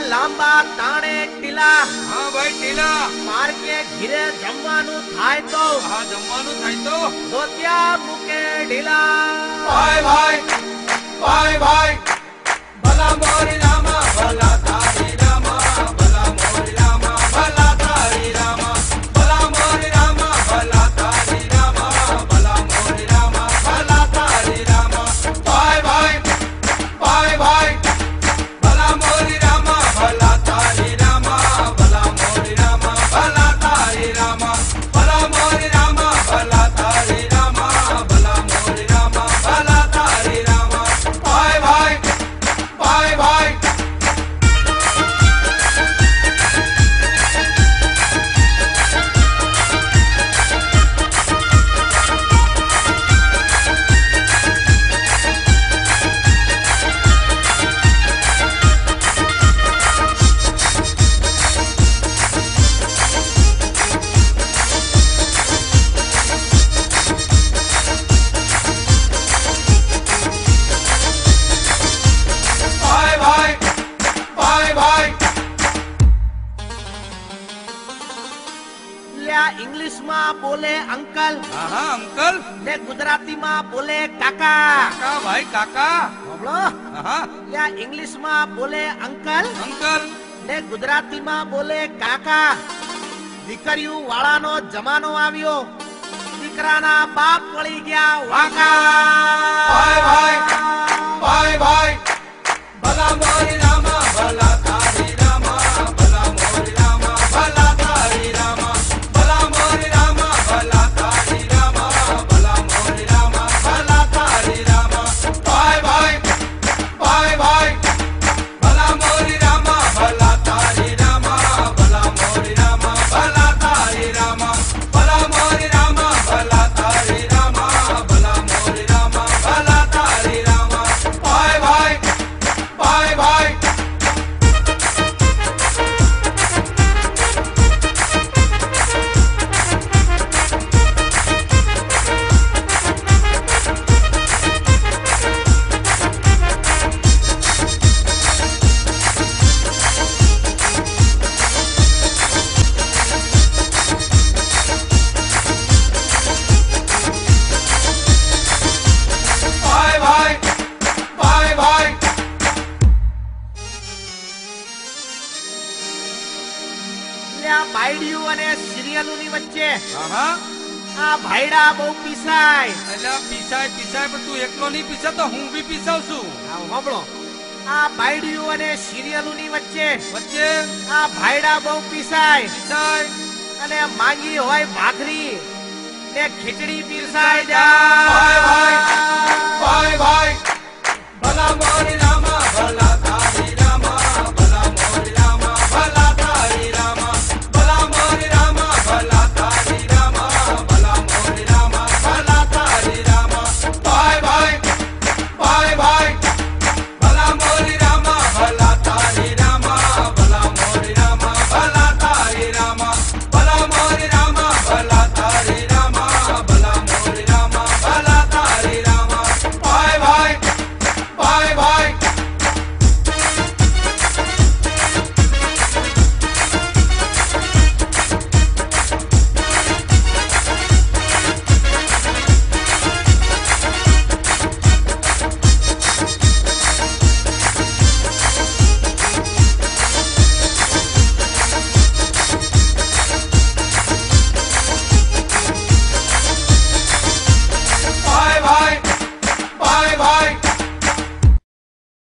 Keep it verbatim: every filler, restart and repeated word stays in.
લાંબા તાણે ટીલા. હા ભાઈ ટીલા. માર્ગે ઘીરે જમવાનું થાય તો. હા જમવાનું થાય તો. ધોતિયા મૂકે ઢીલા. ભાઈ ભાઈ ભાઈ ભાઈ ભલા મોરી રામા ભલા તારી રામા ભલા મોરી રામા ભલા તારી રામા ભલા મોરી રામા ભલા તારી રામા ભલા મોરી રામા ભલા તારી રામા ભાઈ ભાઈ ભાઈ ભાઈ ભલા મોરી રામા ભલા તારી રામા ભલા મોરી રામા ભલા તારી રામા ભલા મોરી રામા ભલા તારી રામા ભલા મોરી રામા ભલા તારી રામા ભાઈ ભાઈ ભાઈ ભાઈ इंग्लिश में बोले अंकल. हाँ अंकल. ने गुजराती में बोले काका. काका भाई काका. बोलो. हाँ. या इंग्लिश में बोले अंकल. अंकल. ने गुजराती में बोले काका. दीकरियों वाळानो जमानो आव्यो. दीकराना बाप पड़ी गया वाका. भाई भाई भाई भाई भला मोरी रामा भला तारी रामा भला मोरी रामा भला तारी रामा भला मोरी रामा भला तारी रामा भला मोरी रामा भला तारी रामा भाई भाई भाई भाई भला मोरी रामा भला तारी रामा भला मोरी रामा भला तारी रामा भला मोरी रामा भला तारी रामा भला मोरी रामा भला तारी रामा भाई भाई भाई भाई भाई भाई भाई भाई ल्या बायडिયું અને સિરિયલોની વચ્ચે હા આ ભાઈડા બહુ પીસાય. એટલે પીસાય પીસાય પણ તું એકલો નહીં પીસે તો હું બી પીસાવ છું. આ સાંભળો. આ બાયડિયું અને સિરિયલોની વચ્ચે વચ્ચે આ ભાઈડા બહુ પીસાય પીસાય અને માંગી હોય ભાખરી ને ખીચડી પીરસાય ભાઈ ભાઈ જાય.